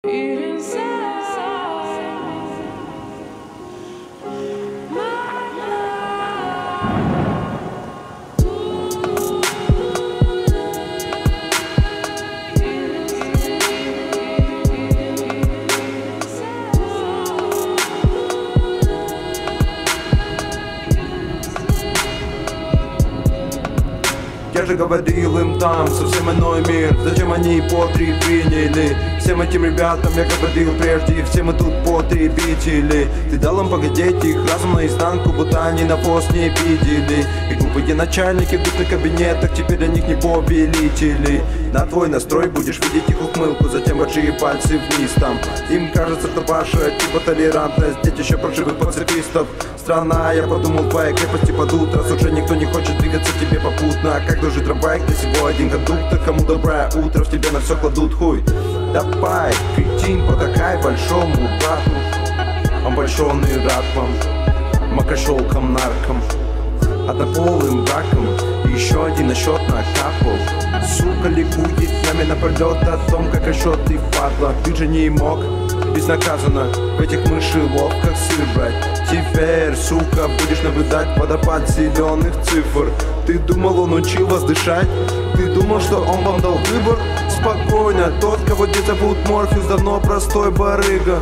Я же говорил им там, совсем иной мир. Зачем они по 3 приняли? Всем этим ребятам я говорил прежде, и все мы тут потребители. Ты дал им погодеть их разум наизнанку, будто они на пост не видели. И глупые начальники в на кабинетах теперь о них не повелители. На твой настрой будешь видеть их ухмылку, затем большие пальцы вниз там. Им кажется, что ваша типа толерантность детище паршивых пацифистов. Страна, я подумал, твоя крепости падут, раз уже никто не хочет двигаться тебе попутно. Как дожить трамвай, где всего один кондуктор, кому доброе утро, в тебе на все кладут хуй. Давай, кретин, потакай большому брату. Он большой рад вам, макошелкам, наркам, однополым браком. И еще один на счет накапал. Сука ликует нами напролет о том, как счет ты падла. Ты же не мог безнаказанно в этих мышеловках сыр брать. Теперь, сука, будешь наблюдать водопад зеленых цифр. Ты думал, он учил вас дышать? Ты думал, что он вам дал выбор? Спокойно, тот, кого здесь зовут Морфеус, давно простой барыга.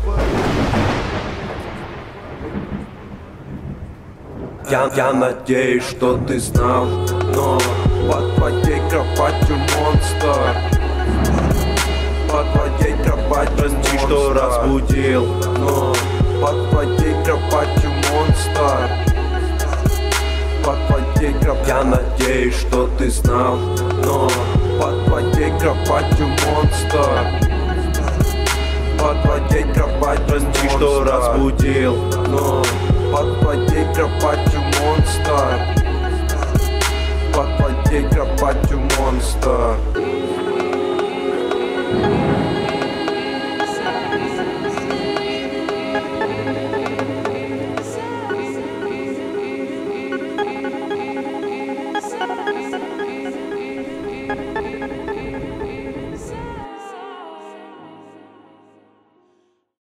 Я надеюсь, что ты знал, но под твоей кроватью монстр. Под твоей кроватью прости, что разбудил, но под твоей кроватью монстр. Под твоей кроватью. Я надеюсь, что ты знал, но под твоей кроватью монстр. Под твоей кроватью прости, что разбудил, но под твоей кроватью монстр. Под твоей кроватью монстр.